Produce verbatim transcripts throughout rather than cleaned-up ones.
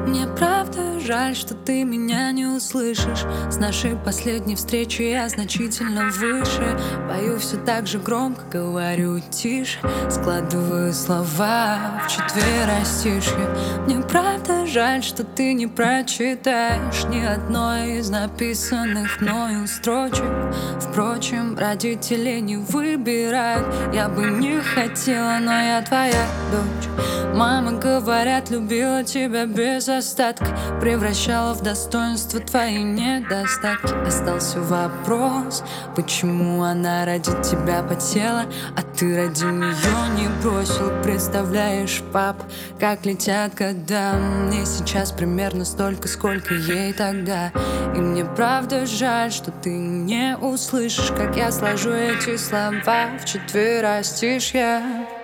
Мне правда жаль, что ты меня не услышишь. С нашей последней встречи я значительно выше. Пою все так же громко, говорю тише. Складываю слова в четверостишье. Мне правда жаль, что ты не прочитаешь ни одной из написанных мною строчек. Впрочем, родители не выбирают. Я бы не хотела, но я твоя дочь. Мама, говорят, любила тебя без остатка, превращала в достоинство твои недостатки. Остался вопрос, почему она ради тебя потела, а ты ради нее не бросил. Представляешь, пап, как летят года. Мне сейчас примерно столько, сколько ей тогда. И мне правда жаль, что ты не услышишь, как я сложу эти слова в четверостишье.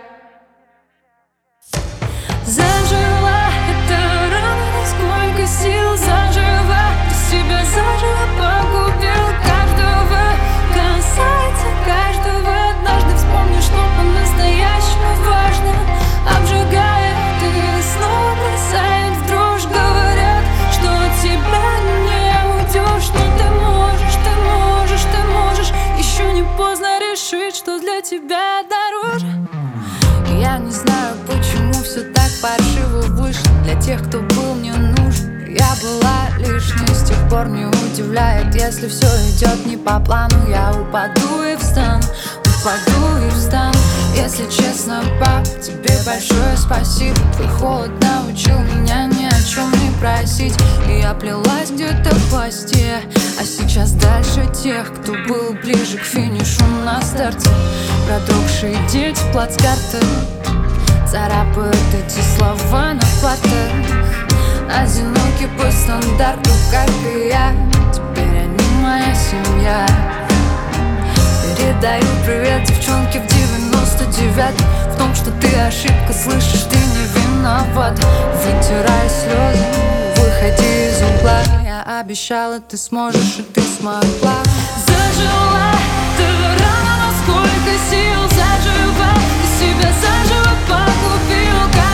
Зажила эта рана, сколько сил зажива, ты себя заживо погубил. Каждого касается каждого. Однажды вспомни, что по-настоящему важно. Обжигая, ты снова бросает в дрожь. Говорят, что от тебя не уйдешь, но ты можешь, ты можешь, ты можешь. Еще не поздно решить, что для тебя дороже. Я не знаю, почему все так паршиво вышло. Для тех, кто был мне нужен, я была лишней. С тех пор не удивляет, если все идет не по плану. Я упаду и встану, упаду и встану. Если честно, пап, тебе большое спасибо. Твой холод научил меня ни о чем не просить. И я плелась где-то в хвосте, а сейчас дальше тех, кто был ближе к финишу на старте. Продрогшие дети в плацкартах царапают эти слова на платах. Одинокий по стандарту, как и я. Теперь они моя семья. Передаю привет девчонке в девяносто девятом. В том, что ты ошибка, слышишь, ты не виноват. Вытирай слезы, выходи из угла. Я обещала, ты сможешь, и ты смогла. Зажила ты рана, но сколько сил зажива, ты себя заживо погубил.